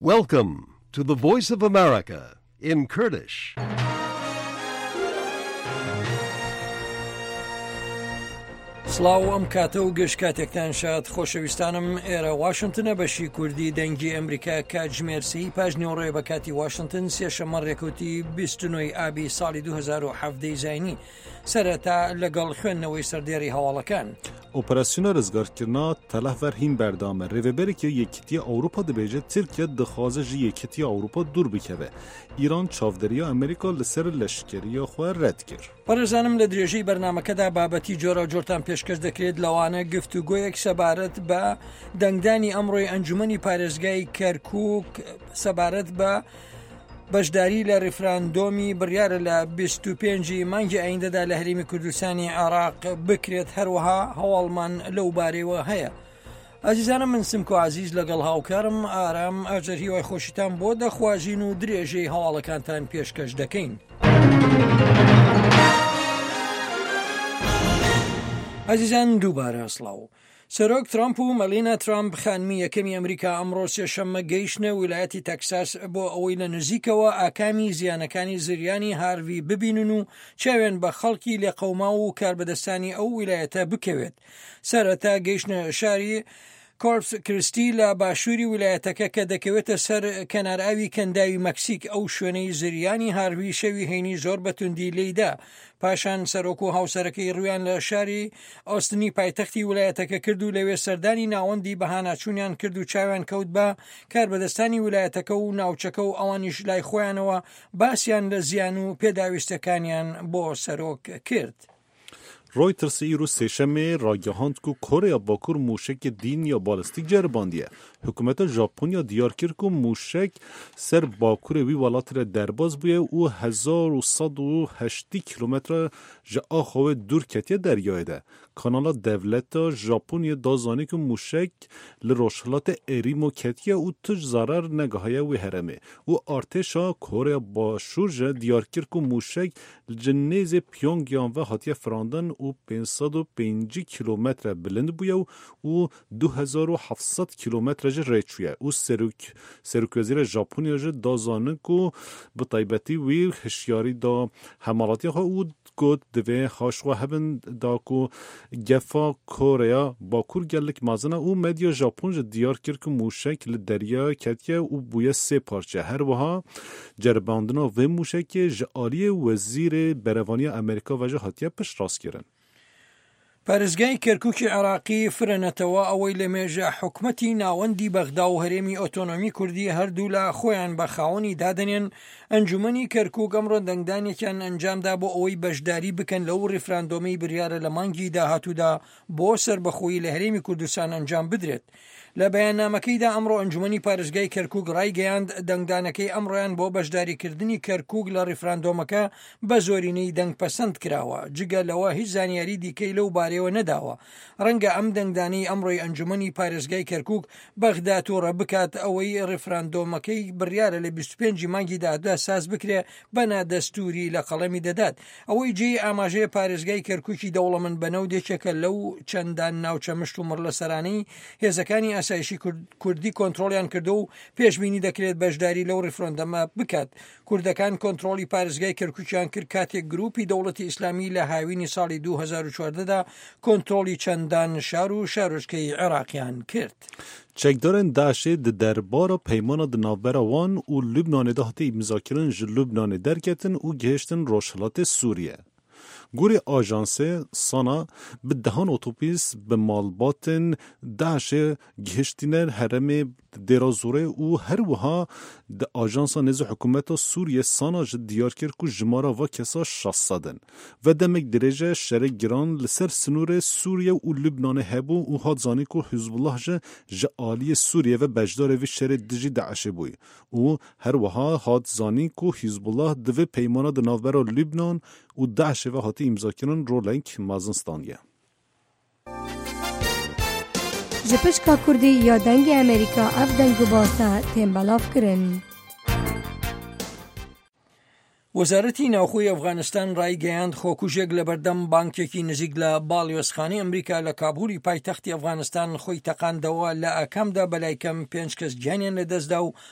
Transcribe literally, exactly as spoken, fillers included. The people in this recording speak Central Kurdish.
Welcome to the Voice of America in Kurdish. سڵاو ئەم کاتە و گەشت کاتێکتان شاد خۆشەویستانم ئێرە واشنگتنە بەشی کوردی دەنگی ئەمریکا کاتژمێرسی پاژنێوەڕێ بە کاتی واشنگتن سێشەمە ڕێکوتی بیست و نۆی ئابی ساڵی دوو هەزار و حەڤدەی زاینی سەرەتا لەگەڵ خوێندنەوەی سەردێڕی هەواڵەکان. Operasyona rizgarkirina telehver hîn berdame rêvebereke Yekîtiya Ewropa dibêje Tirkiye dixwaze ji Yekîtiya Ewropa dûr bikeve. İran çavderiya Amerîka li ser leşkeriya xwe red kir. بەڕێزانم لە درێژەی بەرنامەکەدا بابەتی جۆرە جۆرتان پێشکەش دەکرێت لەوانە گفتوگۆیەک سەبارەت بە دەنگدانی ئەمڕۆی ئەنجومەنی پارێزگای کەرکووک سەبارەت بە بەشداری لە ڕیفراندۆمی بڕیارە لە بیست و پێنجی مانگی ئایندەدا لە هەرێمی کوردستانی عێراق بکرێت هەروەها هەواڵمان لەو بارەوە هەیە. ئازیزانم من سمکۆ عزیز لەگەڵ هاوکارم ئارام ئاژەر هیوای خۆشیتان بۆ دەخوازین و درێژەی هەواڵەکانتان پێشکەش دەکەین. عزیزان دووبارە سڵاو. سەرۆک ترامپ و مەلینا ترامپ خانمی یەکەمی ئەمریکا ئەمڕۆ سێشەممە گەیشتنە ویلایەتی تەکساس بۆ ئەوەی لە نزیکەوە ئاکامی زیانەکانی زریانی هاروی ببینن و چاوێن بە خەڵکی لێقەوما و کاربەدەستانی ئەو ویلایەتە بکەوێت. سەرەتا گەیشتنە شاری کۆرپس کریستی لە باشووری ویلایەتەکە کە دەکەوێتە سەر کەناراوی کەنداوی مەکسیک ئەو شوێنەی زریانی هاروی شەوی هەینی زۆر بەتوندی لێیدا. پاشان سەرۆک و هاوسەرەکەی ڕویان لە شاری ئۆستنی پایتەختی ویلایەتەکە کرد و لەوێ سەردانی ناوەندی بەهاناچوونیان کرد و چاویان کەوت بە کاربەدەستانی ویلایەتەکە و ناوچەکە و ئەوانیش لای خۆیانەوە باسییان لە زیان و پێداویستەکانیان بۆ سەرۆک کرد. Reuters îro sêşemê ragihand ku Koreya Bakur mûşek dîn ya balîstîk ceribandiye. Hikûmeta Japonya diyar kir ku mûşek ser Bakurê wî welatê re derbas bûye û hezar û sed û heştî kilometre ji axa wê dûr ketiye deryayê de. Kanala Devleta Japonyayê da zanî ku mûşek li rojhilatê êrîmo ketiye û tij zarar negihaye wê heremê. û artêşa Koreya Başûr ji diyar kir ku mûşek ji nêzê Pyongyang ve hatiye firandan û pênc sed û pêncî kilometre bilind bûye û du hezar û heft sed kilometre ji rê çûye û Serokvezîra Japonya ji da zanin ku bi taybetî wî hişyarî da hemalatiya xwe û got divê haş xwe hebin da ku gefa Koreya Bakur gelek mezin e û medya Japon ji diyar kir ku mûşek li derya ketiye û bûye sê parçe. Her wiha ceribandina vê mûşekê ji aliyê wezîrê berevaniya Amerîka ve ji hatiye piştrast پارێزگای کەرکووکی عێراقی فرەنەتەوە ئەوەی لە مێژە حکومەتی ناوەندی بەغدا و هەرێمی ئۆتۆنۆمی کوردی هەردوو لە خۆیان بە خاوەنی دادنێن ئەنجومەنی کەرکووک ئەمڕۆ دەنگدانێکیان ئەنجامدا بۆ ئەوەی بەشداری بکەن لەو ڕیفراندۆمەی بڕیارە لە مانگی داهاتوودا بۆ سەربەخۆیی لە هەرێمی کوردستان ئەنجام بدرێت. لە بەیاننامەکەیدا ئەمڕۆ ئەنجومەنی پارێزگای کەرکووک ڕایگەیاند دەنگدانەکەی ئەمڕۆیان بۆ بەشداریکردنی کەرکووک لە ڕیفراندۆمەکە بە زۆرینەی دەنگ پەسەند کراوە. جگە لەوە هیچ زانیاری دیکەی لەو بارەوە نەداوە. ڕەنگە ئەم دەنگدانەی ئەمڕۆی ئەنجومەنی پارێزگای کەرکووک بەغدا تووڕە بکات ئەوەی ڕیفراندۆمەکەی بڕیارە لە بیست و پێنجی مانگی داهاتوودا ساز بکرێ بەنا دەستوری لە قەڵەمی دەدات. ئەوەی جێی ئاماژەیە پارێزگای کەرکووکی دەوڵەمەند بەنەودێکێکە لەو چەندان ناوچە مشت و مڕ لە سەرانەی هێزەکانی ئاسایشی کوردی کۆنتڕۆلیان کردو و پێشبینی دەکرێت بەشداری لەو ڕیفراندۆمە بکات. کوردەکان کۆنتڕۆلی پارێزگای کەرکووکیان کرد کاتێک گروپی دەوڵەتی ئیسلامی لە هاوینی ساڵی دوو هەزار و چواردەدا کۆنتڕۆلی چەندان شار و شارۆچکەی عێراقیان کرد. Çekdarên Daişê di derbara peymana di navbera wan û Lubnanê de hatî îmzakirin ji Lubnanê derketin û gihîştin rojhilatê Sûriye. Gurê ajansê sana bi dehan otobîs bi malbatên Daişê gihîştîne herêmê Dêrazorê û her wiha di ajansa nêzî hikûmeta Sûriye sana ji diyar kir ku jimara va kesa şeş sed in. Ve demek dirêje şerê giran li ser sinûrê Sûriye û Lubnanê hebû û hat zanî ku Hizbullah ji ji aliyê Sûriye ve beşdarê vê şerê dijî Daişê bûye. û her wiha hat zanî ku Hizbullah di vê peymana di navbera Lubnan û Daişê ve hatî îmzakirin roleng mezin standiye. ji pişka Kurdî ya dengê Amerîka ev dengûbasa tên belavkirin. وەزارەتی ناوخۆی ئەفغانستان ڕایگەیاند خۆکوژێک لە بەردەم بانکێکی نزیک لە باڵیۆزخانەی ئەمریکا لە کابووری پایتەختی ئەفغانستان خۆی تەقاندەوە لە ئاکامدا بەلای کەم پێنج کەس گیانیان لەدەستدا و